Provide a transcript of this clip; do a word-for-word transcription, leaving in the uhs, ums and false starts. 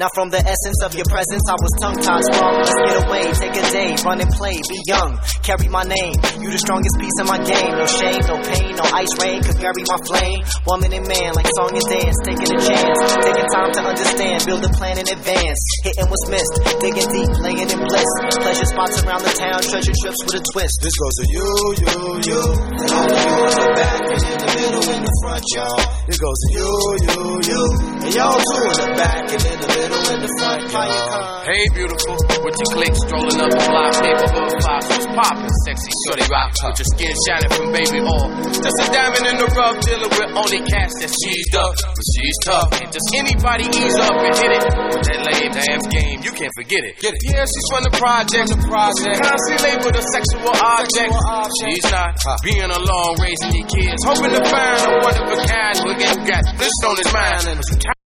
Now from the essence of your presence, I was tongue-tied strong. Let's get away, take a day, run and play, be young, carry my name. You the strongest piece in my game. No shame, no pain, no ice rain could bury my flame. Woman and man, like song and dance, taking a chance, taking time to understand, build a plan in advance. Hitting what's missed, digging deep, laying in bliss. Pleasure spots around the town, treasure trips with a twist. This goes to you, you, you, and all of you in the back and in the middle and the front, y'all. This goes to you, you, you, and y'all too in the back and in the middle and the front, y'all. Hey, beautiful, with your click strolling up the block, neighborhood vibes, what's poppin', sexy shorty rock, with your skin shining from baby oil. Just a diamond in the rough, dealing with only cats that she's up, but she's tough. And just anybody ease up and hit it with that lame damn game, you can't forget it. Get it. Yeah, she's from the project, the project. Constantly labeled a sexual object. She's not being alone, raising your kids, hoping to find a one of a kind who got this on his mind.